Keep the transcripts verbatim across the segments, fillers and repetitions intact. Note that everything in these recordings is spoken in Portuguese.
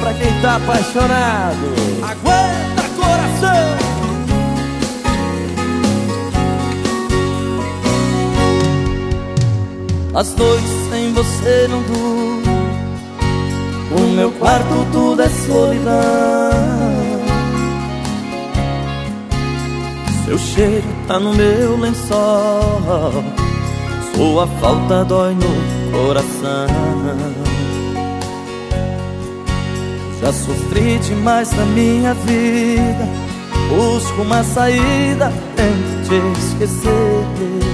pra quem tá apaixonado. Aguenta, coração! As noites sem você não durmo, o meu quarto tudo é solidão. Seu cheiro tá no meu lençol, sua falta dói no coração. Já sofri demais na minha vida, busco uma saída, tento te esquecer.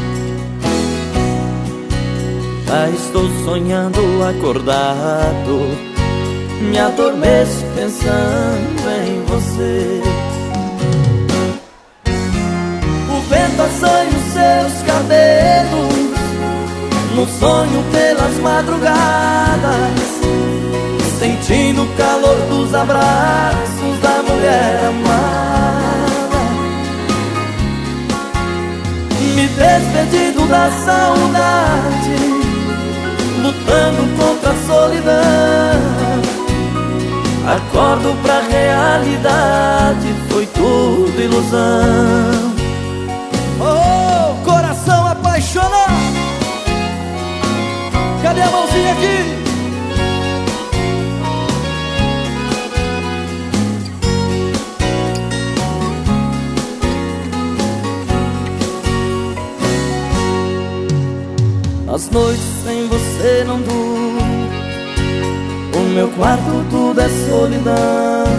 Já estou sonhando acordado, me adormeço pensando em você. O vento assanha os seus cabelos, no sonho pelas madrugadas, sentindo o calor dos abraços da mulher amada. Me despedindo da saudade, lutando contra a solidão. Acordo pra realidade, foi tudo ilusão. Oh, coração apaixonado, cadê a mãozinha aqui? As noites sem você não durmo, o meu quarto tudo é solidão.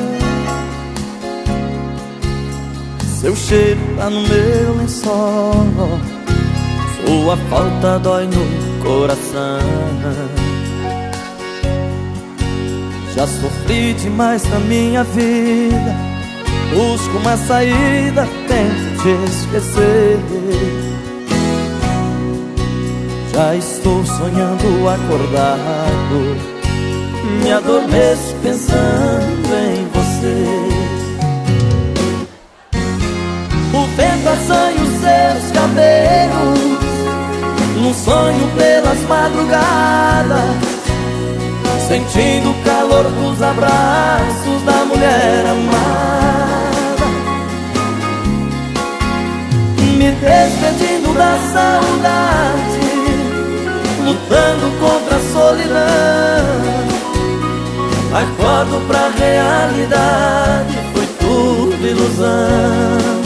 Seu cheiro tá no meu lençol, sua falta dói no coração. Já sofri demais na minha vida, busco uma saída, tento te esquecer. Já estou sonhando acordado, me adormeço pensando em você. O vento assanha os seus cabelos, num sonho pelas madrugadas, sentindo o calor dos abraços da mulher amada. Me despedindo da saudade, lutando contra a solidão. Acordo pra realidade, foi tudo ilusão.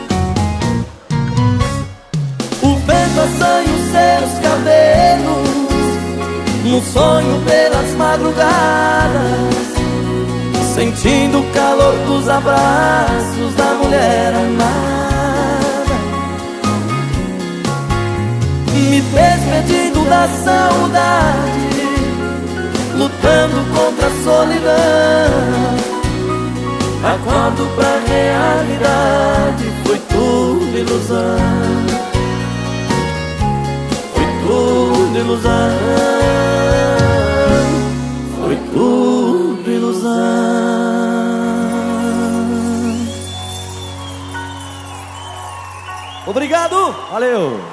O vento assanha os seus cabelos, num sonho pelas madrugadas, sentindo o calor dos abraços da mulher amada. Me despedindo da saudade, lutando contra a solidão. Acordo pra realidade, foi tudo ilusão. Foi tudo ilusão. Foi tudo ilusão. Obrigado, valeu!